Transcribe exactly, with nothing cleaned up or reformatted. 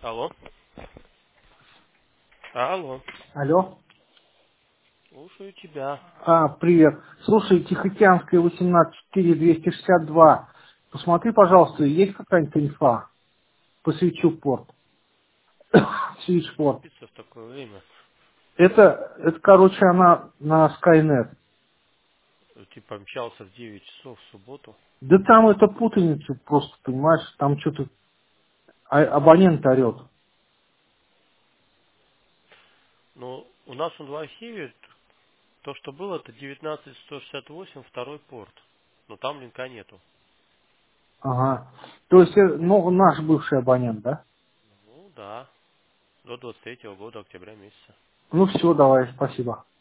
Алло. Алло. Алло. Слушаю тебя. А, привет. Слушай, Тихоокеанская восемнадцать четыре двести шестьдесят два. Посмотри, пожалуйста, есть какая-нибудь инфа по Свитчпорт? Свитчпорт. Спится в такое время. Это, это, короче, она на Skynet. Типа мчался в девять часов в субботу. Да там это путаница просто, понимаешь, там что-то а- абонент орет. Но у нас он в архиве, то, что было, это девятнадцать сто шестьдесят восемь, второй порт. Но там линка нету. Ага. То есть, э, ну, наш бывший абонент, да? Ну да, до двадцать третьего года, октября месяца. Ну все, давай, спасибо.